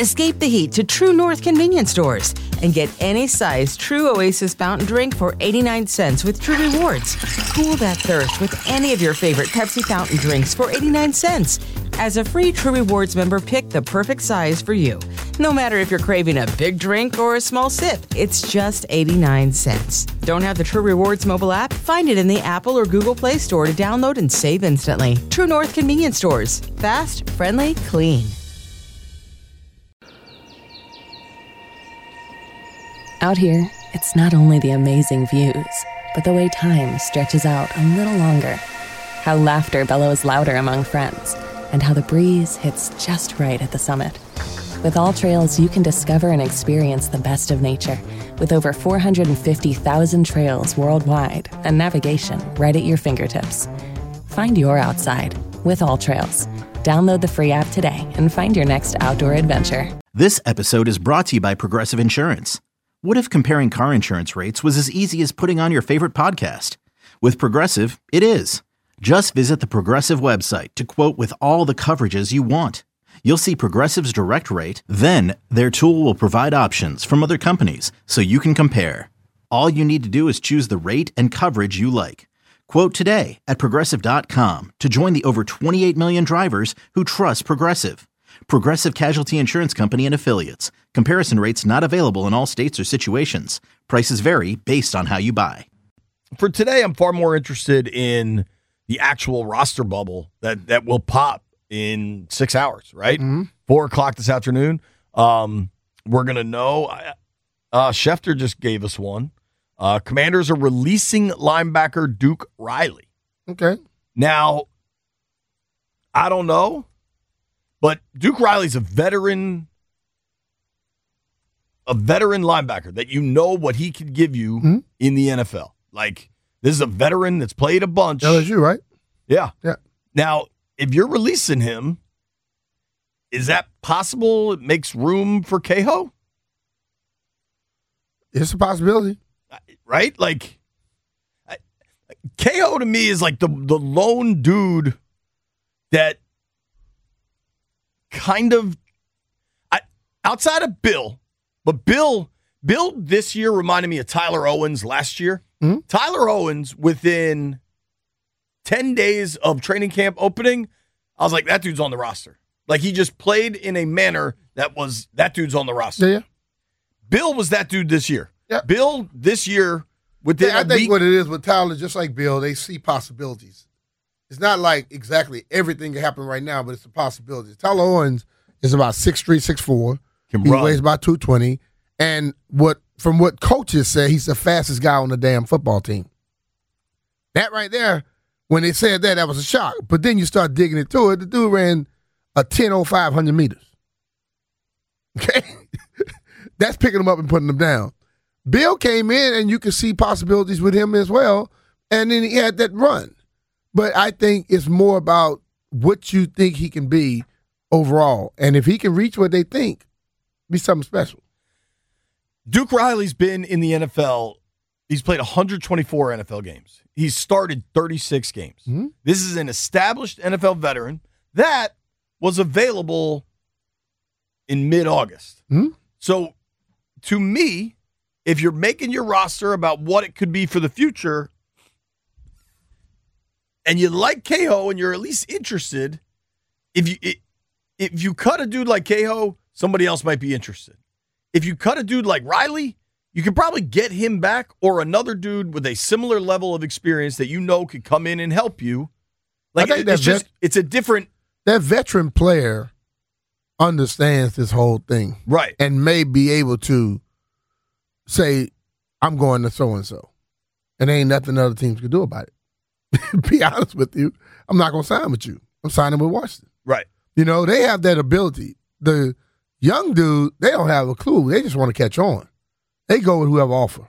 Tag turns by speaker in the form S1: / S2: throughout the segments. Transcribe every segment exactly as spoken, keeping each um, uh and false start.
S1: Escape the heat to True North convenience stores and get any size True Oasis fountain drink for eighty-nine cents with True Rewards. Cool that thirst with any of your favorite Pepsi fountain drinks for eighty-nine cents. As a free True Rewards member, pick the perfect size for you. No matter if you're craving a big drink or a small sip, it's just eighty-nine cents. Don't have the True Rewards mobile app? Find it in the Apple or Google Play Store to download and save instantly. True North convenience stores. Fast, friendly, clean.
S2: Out here, it's not only the amazing views, but the way time stretches out a little longer. How laughter bellows louder among friends, and how the breeze hits just right at the summit. With All Trails, you can discover and experience the best of nature with over four hundred fifty thousand trails worldwide and navigation right at your fingertips. Find your outside with All Trails. Download the free app today and find your next outdoor adventure.
S3: This episode is brought to you by Progressive Insurance. What if comparing car insurance rates was as easy as putting on your favorite podcast? With Progressive, it is. Just visit the Progressive website to quote with all the coverages you want. You'll see Progressive's direct rate, then their tool will provide options from other companies so you can compare. All you need to do is choose the rate and coverage you like. Quote today at Progressive dot com to join the over twenty-eight million drivers who trust Progressive. Progressive Casualty Insurance Company and Affiliates. Comparison rates not available in all states or situations. Prices vary based on how you buy.
S4: For today, I'm far more interested in the actual roster bubble that, that will pop in six hours, right? Mm-hmm. Four o'clock this afternoon. Um, we're going to know. Uh, Schefter just gave us one. Uh, Commanders are releasing linebacker Duke Riley.
S5: Okay.
S4: Now, I don't know, but Duke Riley's a veteran, a veteran linebacker that you know what he could give you mm-hmm. in the N F L. Like, this is a veteran that's played a bunch.
S5: L S U, right?
S4: Yeah.
S5: Yeah.
S4: Now, if you're releasing him, is that possible? It makes room for Kehoe?
S5: It's a possibility.
S4: Right? Like, Kehoe to me is like the, the lone dude that kind of, I, outside of Bill, but Bill, Bill this year reminded me of Tyler Owens last year. Mm-hmm. Tyler Owens, within ten days of training camp opening, I was like, that dude's on the roster. Like, he just played in a manner that was, that dude's on the roster.
S5: Yeah.
S4: Bill was that dude this year.
S5: Yeah.
S4: Bill this year, within
S5: yeah, I
S4: a
S5: think
S4: week,
S5: what it is with Tyler, just like Bill, they see possibilities. It's not like exactly everything can happen right now, but it's a possibility. Tyler Owens is about six three, six four.
S4: Can
S5: he
S4: run.
S5: weighs about two twenty. And what from what coaches say, he's the fastest guy on the damn football team. That right there, when they said that, that was a shock. But then you start digging into it. The dude ran a ten oh five hundred meters. Okay? That's picking them up and putting them down. Bill came in, and you could see possibilities with him as well, and then he had that run. But I think it's more about what you think he can be overall. And if he can reach what they think, be something special.
S4: Duke Riley's been in the N F L. He's played one hundred twenty-four N F L games. He's started thirty-six games. Mm-hmm. This is an established N F L veteran that was available in mid-August. Mm-hmm. So, to me, if you're making your roster about what it could be for the future, and you like Kehoe and you're at least interested, if you if you cut a dude like Kehoe, somebody else might be interested. If you cut a dude like Riley, you could probably get him back, or another dude with a similar level of experience that you know could come in and help you. Like,
S5: I think
S4: it's
S5: that
S4: just
S5: vet-
S4: it's a different.
S5: That veteran player understands this whole thing,
S4: right,
S5: and may be able to say, "I'm going to so and so," and there ain't nothing other teams can do about it. Be honest with you, I'm not going to sign with you. I'm signing with Washington.
S4: Right.
S5: You know, they have that ability. The young dude, they don't have a clue. They just want to catch on. They go with whoever offer.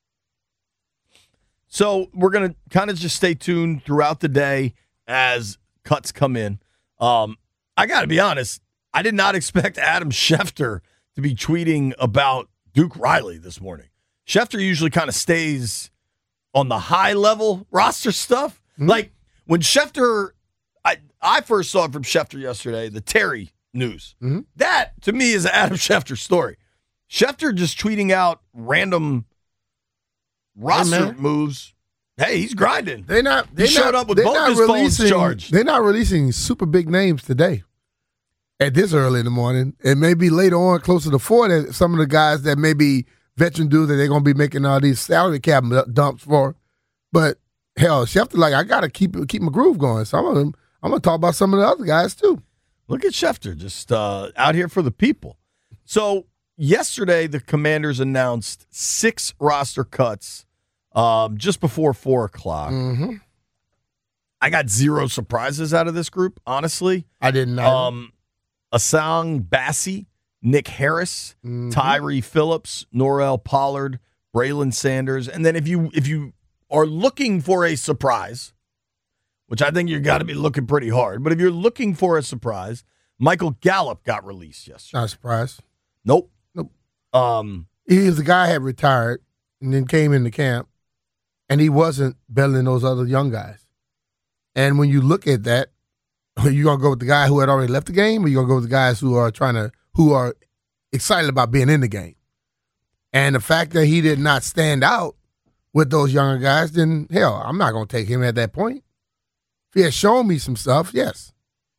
S4: So we're going to kind of just stay tuned throughout the day as cuts come in. Um, I got to be honest, I did not expect Adam Schefter to be tweeting about Duke Riley this morning. Schefter usually kind of stays on the high-level roster stuff. Mm-hmm. Like, when Schefter, I, I first saw it from Schefter yesterday, the Terry news.
S5: Mm-hmm.
S4: That, to me, is an Adam Schefter story. Schefter just tweeting out random roster
S5: hey,
S4: moves. Hey, he's grinding.
S5: They're not. They
S4: he showed
S5: not,
S4: up with both his phones charged.
S5: They're not releasing super big names today. At this early in the morning, it may be later on, closer to four, that some of the guys that may be veteran dudes that they're going to be making all these salary cap dumps for. But hell, Schefter like I got to keep keep my groove going. Some of them, I'm going to talk about some of the other guys too.
S4: Look at Schefter, just uh, out here for the people. So yesterday, the Commanders announced six roster cuts um, just before four o'clock.
S5: Mm-hmm.
S4: I got zero surprises out of this group, honestly.
S5: I didn't know.
S4: Um, Asang Bassi, Nick Harris,
S5: Mm-hmm.
S4: Tyree Phillips, Norrell Pollard, Braylon Sanders. And then if you if you are looking for a surprise, which I think you've got to be looking pretty hard, but if you're looking for a surprise, Michael Gallup got released yesterday.
S5: Not surprised.
S4: Nope.
S5: Nope.
S4: Um,
S5: He was the guy had retired and then came into camp, and he wasn't better than those other young guys. And when you look at that, are you gonna go with the guy who had already left the game, or you gonna go with the guys who are trying to who are excited about being in the game? And the fact that he did not stand out with those younger guys, then hell, I'm not gonna take him at that point. If he had shown me some stuff, yes.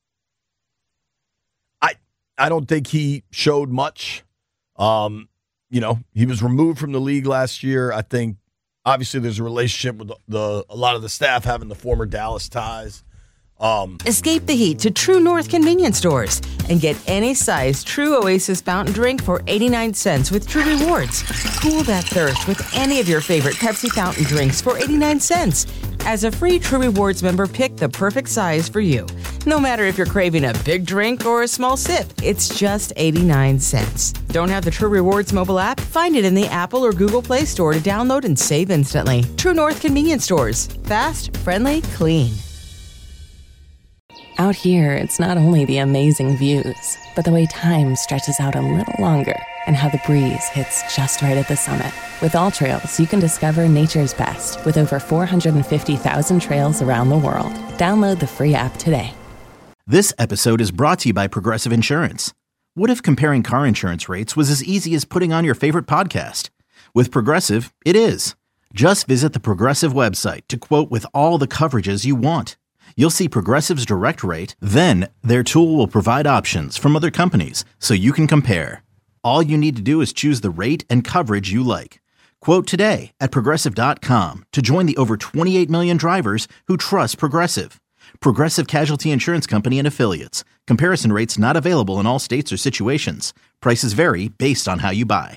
S4: I I don't think he showed much. Um, you know, he was removed from the league last year. I think obviously there's a relationship with the, the a lot of the staff having the former Dallas ties. Um,
S1: Escape the heat to True North convenience stores and get any size True Oasis fountain drink for eighty-nine cents with True Rewards. Cool that thirst with any of your favorite Pepsi fountain drinks for eighty-nine cents. As a free True Rewards member, pick the perfect size for you. No matter if you're craving a big drink or a small sip, it's just eighty-nine cents. Don't have the True Rewards mobile app? Find it in the Apple or Google Play Store to download and save instantly. True North convenience stores. Fast, friendly, clean.
S2: Out here, it's not only the amazing views, but the way time stretches out a little longer and how the breeze hits just right at the summit. With All Trails, you can discover nature's best with over four hundred fifty thousand trails around the world. Download the free app today.
S3: This episode is brought to you by Progressive Insurance. What if comparing car insurance rates was as easy as putting on your favorite podcast? With Progressive, it is. Just visit the Progressive website to quote with all the coverages you want. You'll see Progressive's direct rate, then their tool will provide options from other companies so you can compare. All you need to do is choose the rate and coverage you like. Quote today at Progressive dot com to join the over twenty-eight million drivers who trust Progressive. Progressive Casualty Insurance Company and Affiliates. Comparison rates not available in all states or situations. Prices vary based on how you buy.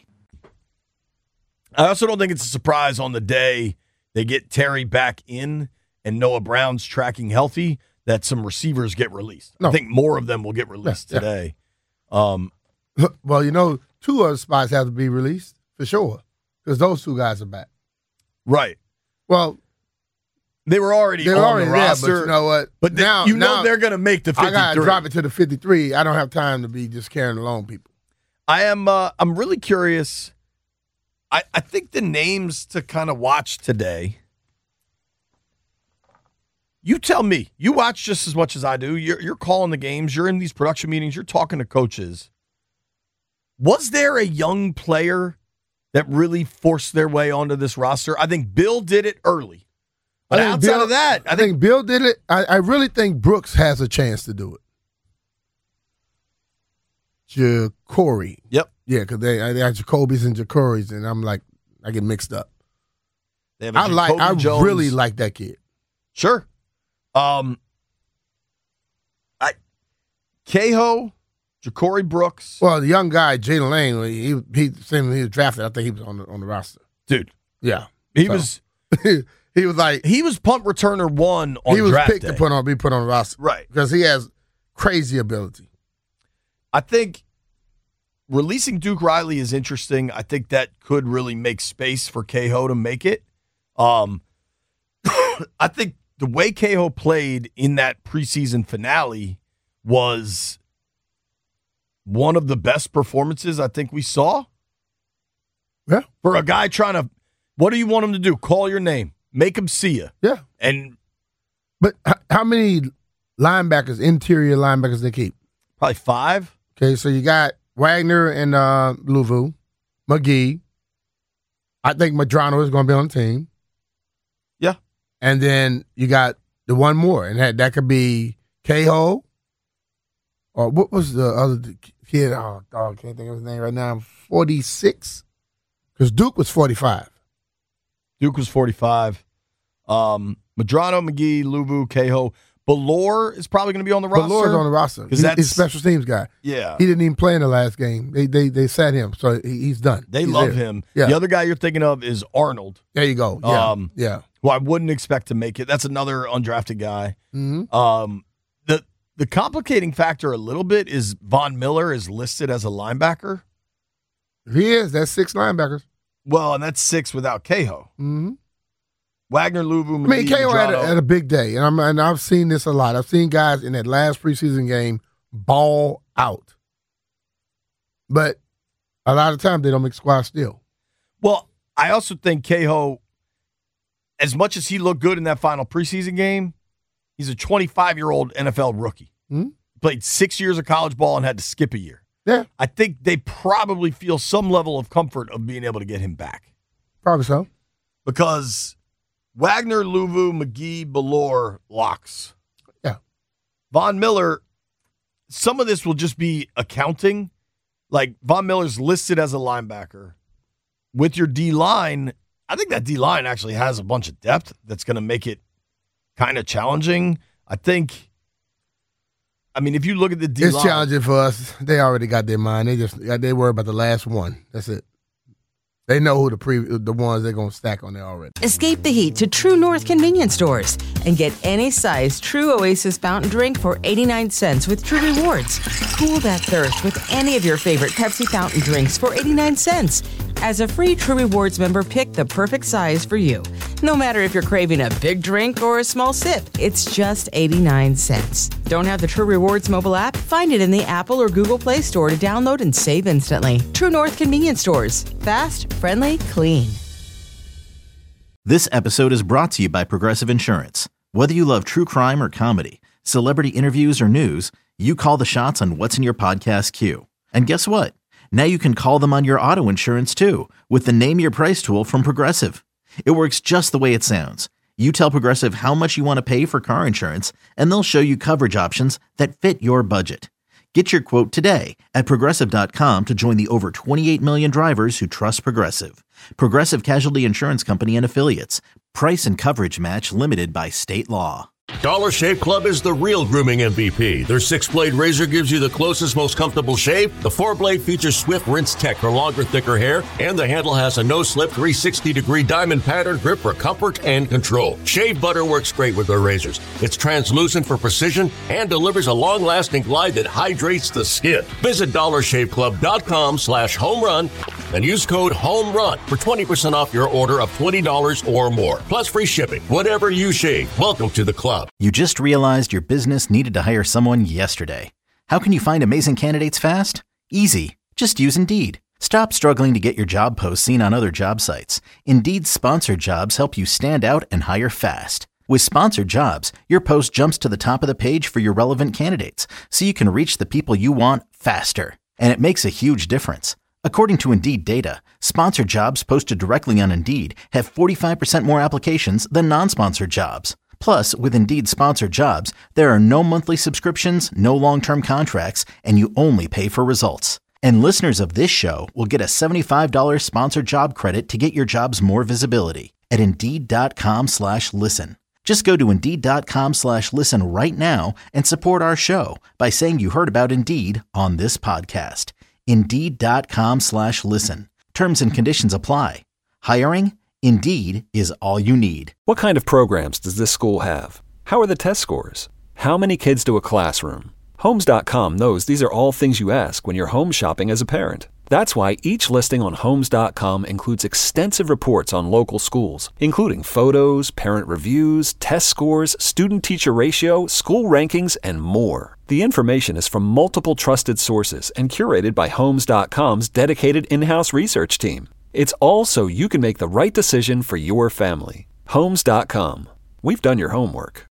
S4: I also don't think it's a surprise on the day they get Terry back in and Noah Brown's tracking healthy that some receivers get released.
S5: No.
S4: I think more of them will get released
S5: Yeah, yeah.
S4: today. Um,
S5: Well, you know, two other spots have to be released for sure because those two guys are back.
S4: right.
S5: Well,
S4: They were already
S5: they're
S4: on
S5: already
S4: the
S5: there,
S4: roster.
S5: but you know what?
S4: But they-
S5: now
S4: you know
S5: now
S4: they're going to make the
S5: I
S4: fifty-three.
S5: gotta drop it to the fifty-three. I don't have time to be just carrying along people.
S4: I am. Uh, I'm really curious. I, I think the names to kind of watch today. You tell me. You watch just as much as I do. You're, you're calling the games. You're in these production meetings. You're talking to coaches. Was there a young player that really forced their way onto this roster? I think Bill did it early. But
S5: I think
S4: outside
S5: Bill-
S4: of that,
S5: I think Bill did it. I, I really think Brooks has a chance to do it. Jacory.
S4: Yep.
S5: Yeah, because they, they have Jacoby's and Jacory's, and I'm like, I get mixed up.
S4: they have a
S5: I like,
S4: Jacoby
S5: I
S4: Jones.
S5: really like that kid.
S4: Sure. Um, I Cahill, Jacory Brooks,
S5: Well, the young guy, Jalen Lane, he he same when he was drafted. I think he was on the on the roster.
S4: dude.
S5: Yeah,
S4: He
S5: So,
S4: was
S5: he was like
S4: he was punt returner one on
S5: he was
S4: draft
S5: picked
S4: day.
S5: to put on be put on the roster,
S4: Right.
S5: Because he has crazy ability.
S4: I think releasing Duke Riley is interesting. I think that could really make space for Cahill to make it. Um, I think the way Cahill played in that preseason finale was one of the best performances I think we saw.
S5: Yeah,
S4: For a guy trying to, what do you want him to do? Call your name, make him see you,
S5: yeah.
S4: and
S5: But h- how many linebackers, interior linebackers, they keep?
S4: Probably five.
S5: Okay, so you got Wagner and uh, Luvu, McGee. I think Madrano is going to be on the team.
S4: Yeah.
S5: And then you got the one more, and that, that could be K-Ho. Or what was the other kid? Oh, dog, can't think of his name right now. forty-six? Because Duke was forty-five.
S4: Duke was forty-five. Um, Madrano, McGee, Luvu, K-Ho. Ballore is probably going to be on the roster.
S5: Ballore's on the roster. Because
S4: that's
S5: he's a special teams guy.
S4: Yeah.
S5: He didn't even play in the last game. They they they sat him, so he, he's done.
S4: They
S5: he's
S4: love
S5: there.
S4: him.
S5: Yeah.
S4: The other guy you're thinking of is Arnold.
S5: There you go. Yeah.
S4: Um,
S5: yeah.
S4: Who I wouldn't expect to make it. That's another undrafted guy.
S5: Mm-hmm.
S4: Um, the the complicating factor a little bit is Von Miller is listed as a linebacker.
S5: He is. That's six linebackers.
S4: Well, and that's six without K-Ho.
S5: Mm-hmm.
S4: Wagner, Luvu, McGee,
S5: I mean, K O had a,
S4: Madrano.
S5: had a big day, and, I'm, and I've seen this a lot. I've seen guys in that last preseason game ball out. But a lot of times they don't make squad still.
S4: Well, I also think K-Ho, as much as he looked good in that final preseason game, he's a twenty-five-year-old N F L rookie.
S5: Mm-hmm.
S4: Played six years of college ball and had to skip a year.
S5: Yeah.
S4: I think they probably feel some level of comfort of being able to get him back.
S5: Probably so.
S4: Because Wagner, Luvu, McGee, Ballore, locks.
S5: Yeah.
S4: Von Miller, some of this will just be accounting. Like, Von Miller's listed as a linebacker. With your D-line, I think that D-line actually has a bunch of depth that's going to make it kind of challenging. I think, I mean, if you look at the D-line.
S5: It's challenging for us. They already got their mind. They just they worry about the last one. That's it. They know who the pre the ones they're going to stack on there already.
S1: Escape the heat to True North convenience stores and get any size True Oasis fountain drink for eighty-nine cents with True Rewards. Cool that thirst with any of your favorite Pepsi fountain drinks for eighty-nine cents. As a free True Rewards member, pick the perfect size for you. No matter if you're craving a big drink or a small sip, it's just eighty-nine cents. Don't have the True Rewards mobile app? Find it in the Apple or Google Play Store to download and save instantly. True North convenience stores. Fast, friendly, clean.
S3: This episode is brought to you by Progressive Insurance. Whether you love true crime or comedy, celebrity interviews or news, you call the shots on what's in your podcast queue. And guess what? Now you can call them on your auto insurance too with the Name Your Price tool from Progressive. It works just the way it sounds. You tell Progressive how much you want to pay for car insurance, and they'll show you coverage options that fit your budget. Get your quote today at Progressive dot com to join the over twenty-eight million drivers who trust Progressive. Progressive Casualty Insurance Company and Affiliates. Price and coverage match limited by state law.
S6: Dollar Shave Club is the real grooming M V P. Their six-blade razor gives you the closest, most comfortable shave. The four-blade features Swift Rinse Tech for longer, thicker hair. And the handle has a no-slip three sixty degree diamond pattern grip for comfort and control. Shave butter works great with their razors. It's translucent for precision and delivers a long-lasting glide that hydrates the skin. Visit dollar shave club dot com slash home run and use code HOMERUN for twenty percent off your order of twenty dollars or more. Plus free shipping. Whatever you shave, welcome to the club.
S3: You just realized your business needed to hire someone yesterday. How can you find amazing candidates fast? Easy. Just use Indeed. Stop struggling to get your job posts seen on other job sites. Indeed's sponsored jobs help you stand out and hire fast. With sponsored jobs, your post jumps to the top of the page for your relevant candidates, so you can reach the people you want faster. And it makes a huge difference. According to Indeed data, sponsored jobs posted directly on Indeed have forty-five percent more applications than non-sponsored jobs. Plus, with Indeed sponsored jobs, there are no monthly subscriptions, no long-term contracts, and you only pay for results. And listeners of this show will get a seventy-five dollars sponsored job credit to get your jobs more visibility at Indeed.com slash listen. Just go to Indeed.com slash listen right now and support our show by saying you heard about Indeed on this podcast. Indeed.com slash listen. Terms and conditions apply. Hiring? Indeed is all you need.
S7: What kind of programs does this school have? How are the test scores? How many kids do a classroom? Homes dot com knows these are all things you ask when you're home shopping as a parent. That's why each listing on Homes dot com includes extensive reports on local schools, including photos, parent reviews, test scores, student-teacher ratio, school rankings, and more. The information is from multiple trusted sources and curated by Homes dot com's dedicated in-house research team. It's all so you can make the right decision for your family. Homes dot com. We've done your homework.